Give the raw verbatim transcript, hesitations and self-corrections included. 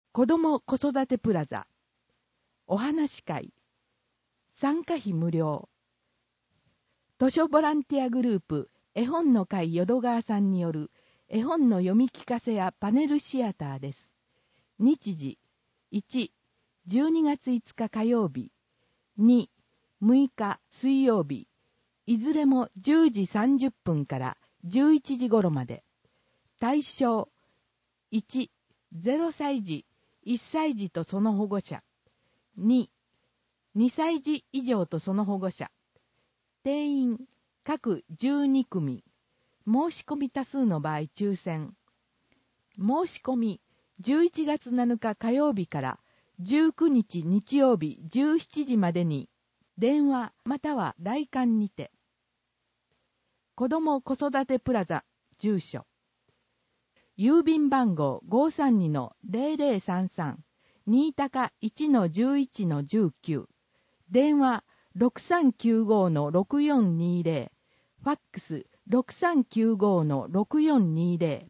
子ども子育てプラザ、お話会、参加費無料、図書ボランティアグループ絵本の会淀川さんによる絵本の読み聞かせやパネルシアターです。日時いち、じゅうにがついつか火曜日、に、むいか水曜日、いずれもじゅうじさんじゅっぷんからじゅういちじ頃まで。対象いち、ゼロさいじ、いっさいじとその保護者、に、にさいじ以上とその保護者、定員各じゅうにくみ、申し込み多数の場合抽選。申し込みじゅういちがつなのか火曜日からじゅうくにち日曜日じゅうしちじまでに電話または来館にて。子ども子育てプラザ住所。郵便番号 ごーさんにのゼロゼロさんさん 新高 いちのじゅういちのじゅうきゅう、電話 ろくさんきゅうごのろくよんにゼロ、ファックス ろくさんきゅうごのろくよんにゼロ。